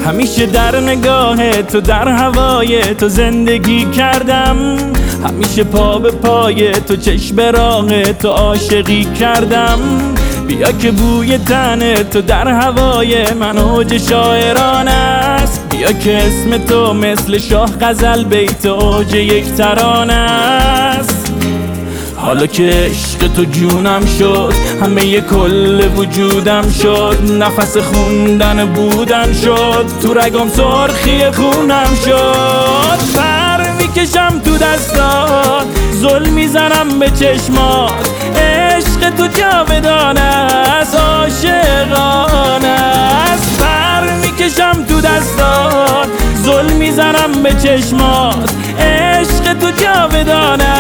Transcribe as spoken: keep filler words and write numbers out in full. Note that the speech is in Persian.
همیشه در نگاه تو، در هوای تو زندگی کردم. همیشه پا به پای تو، چشم به راه تو عاشقی کردم. بیا که بوی تن تو در هوای من اوج شاعرانه است. بیا که اسم تو مثل شاه غزل بیت اوج یک ترانه است. حالا که عشق تو جونم شد، همه کل وجودم شد. نفس خوندن بودن شد، تو رگم سرخی خونم شد. پر میکشم تو دستات، ظلم میزنم به چشمات. عشق تو جاودانه است، عاشقانه است. پر میکشم تو دستات، ظلم میزنم به چشمات. عشق تو جاودانه